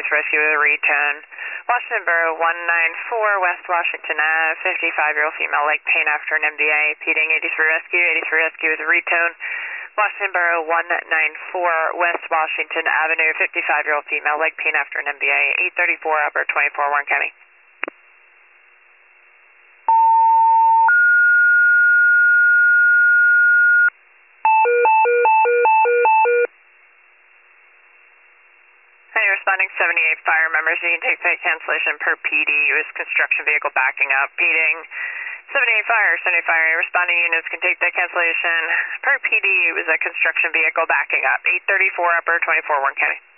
Police Rescue with a retone. Washington Borough 194, West Washington Ave, 55-year-old female leg pain after an MBA, peding 83 Rescue with a retone. Washington Borough 194, West Washington Avenue, 55-year-old female leg pain after an MBA, 834 upper 24, Warren County. Hey, responding 78 fire members, you can take that cancellation per PD. It was construction vehicle backing up, peding 78 fire, responding units can take that cancellation per PD. It was a construction vehicle backing up, 834 upper 24, Warren County.